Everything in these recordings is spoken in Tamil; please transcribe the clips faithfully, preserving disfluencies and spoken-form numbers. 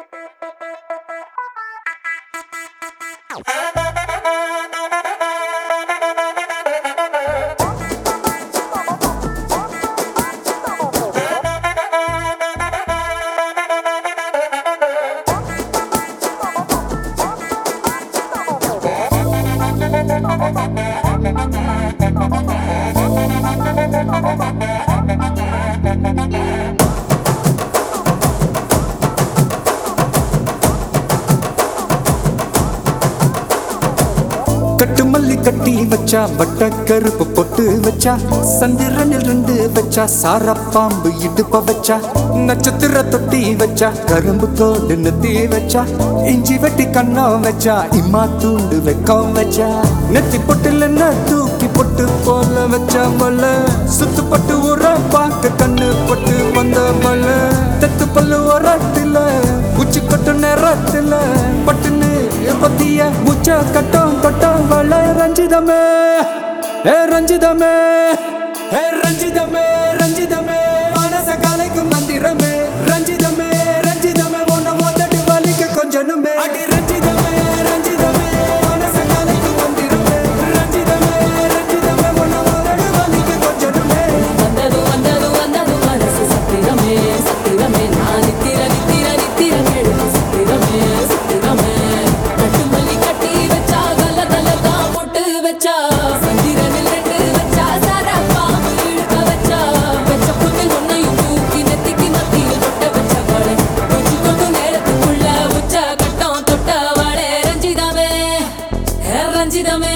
கட்டு மல்லி கட்டி வச்சா வட்ட கருப்பு பொட்டு வச்சா சந்திரனில் ரெண்டு வச்சா சார பாம்பு இடுப்ப வச்சா நட்சத்திர தொட்டி வச்சா கரும்பு தோடு நெத்தி வச்சா இஞ்சி வெட்டி கண்ணம் வச்சா இம்மா தூண்டு வெக்கம் வச்சா நெத்தி பொட்டுல தூக்கி பொட்டு போல வச்சா மல்ல சுத்து பட்டு உர பாக்க கண்ணு பொட்டு வந்த மல்ல தெத்து பல்லு உரத்துல உச்சி கொட்டு நேரத்துல பட்டுன்னு பத்திய முச்ச கட்டம் கட்டம் வள ரஞ்சிதமே ஏ ரஞ்சிதமே ஏ ரஞ்சிதமே ரஞ்சிதமே மனச கலைக்கும் மந்திரமே ரஞ்சிதமே ரஞ்சிதமே உன்ன மொத்தட்டு வலிக்க கொஞ்சனுமே அடி ரஞ்சிதமே ரஞ்சிதமே மனச கலைக்கும் மந்திரமே ரஞ்சிதமே ரஞ்சிதமே உன்ன மொத்தட்டு வலிக்க கொஞ்சனுமே வந்தது வந்தது வந்தது மனசு சத்திரமே சத்திரமே நான் நித்திர நித்திர நித்திர கேடு சத்திரமே சத்திரமே கட்டு மல்லி கட்டி வச்சா கல்ல கல்ல தான் போட்டு வச்சா சந்திரனில் ரெண்டு வச்சா சாரா பாம்பு இழுக்க வச்சா வச்ச புட்டு ஒன்னையும் தூக்கி நெத்திக்கு மத்தியில் தொட்ட வச்ச வாழை கொஞ்சம் கொண்டு நேரத்துக்குள்ள உச்ச கட்டம் தொட்ட வாழை ரஞ்சிதமே ரஞ்சிதமே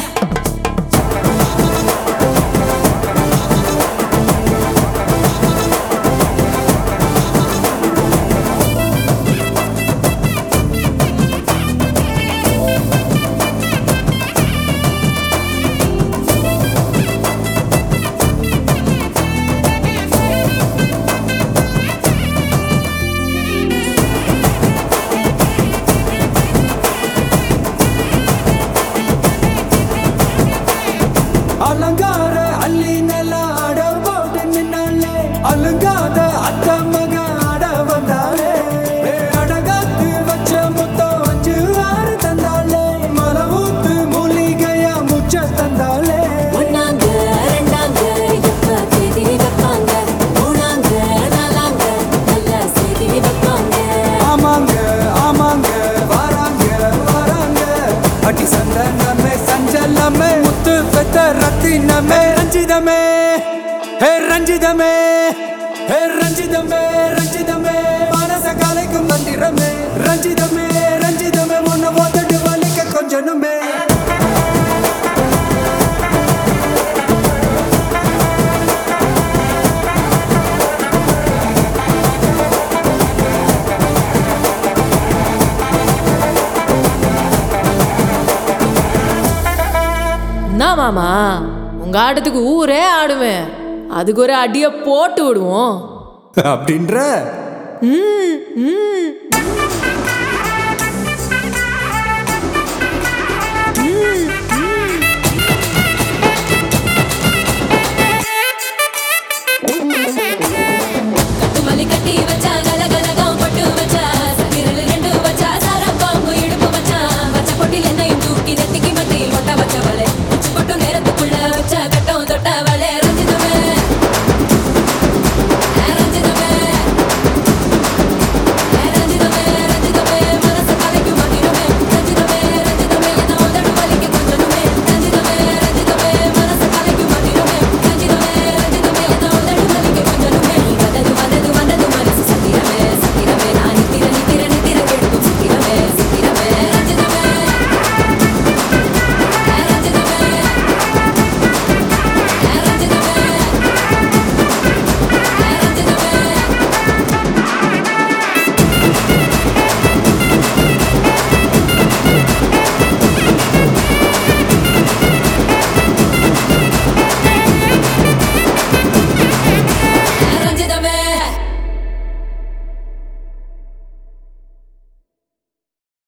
அலங்கார அள்ளி நல்ல ஆட போட்டு நின்னாலே அலங்காத அத்த மக ஆட வந்தாலே அடகாத்து வச்ச முத்தம் அஞ்சு ஆறு தந்தாலே மலை ஊத்து மூலிகையா முச்ச தந்தாலே ஒன்னாங்க ரெண்டாங்க எப்ப தேதி வைப்பாங்க மூணாங்க நாலாங்க நல்ல செய்தி வைப்பாங்க ஆமாங்க ஆமாங்க வராங்க வராங்க அடி சந்தனமே சஞ்சலமே முத்து பெத்த ரத்தினமே ரஞ்சிதமே ஹே ரஞ்சிதமே ஹே ரஞ்சிதமே ரஞ்சிதமே மனச கலைக்கும் மந்திரமே ரஞ்சிதமே ரஞ்சிதமே உன்ன ஓதட்டு வலிக்க கொஞ்சனுமே என்ன மாமா உங்க ஆட்டத்துக்கு ஊரே ஆடுவேன் அதுக்கு ஒரு அடிய போட்டு விடுவோம் அப்படின்ற ம் ம்